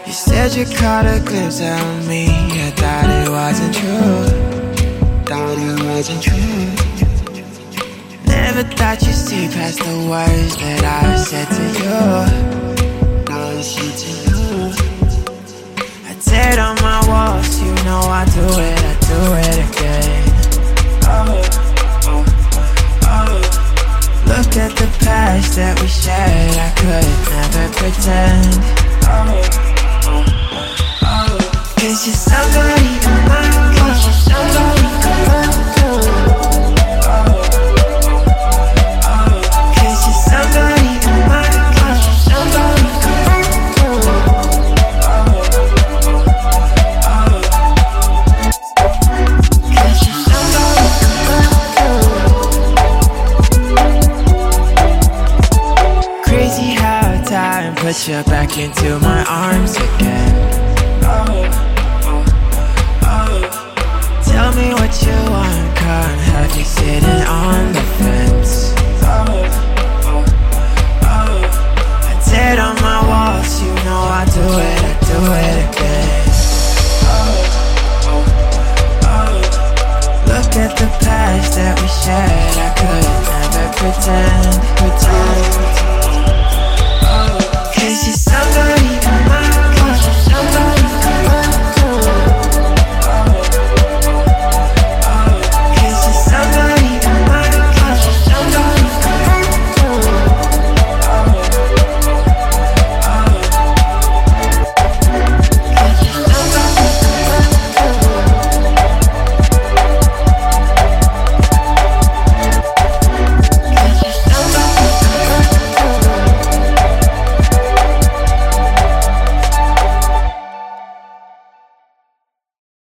You said you caught a glimpse of me. I thought it wasn't true. Thought it wasn't true. Never thought you'd see past the words that I said to you. I said to you. I tear down my walls, you know I do it again. Look at the past that we shared, I could never pretend. Cause you're somebody in my life. Cause you're somebody in my life. Cause you're somebody in my life. Cause you're somebody in my life. Crazy how time puts you back into my arms again. Tell me what you want, can't have you sitting on the fence. I tear down my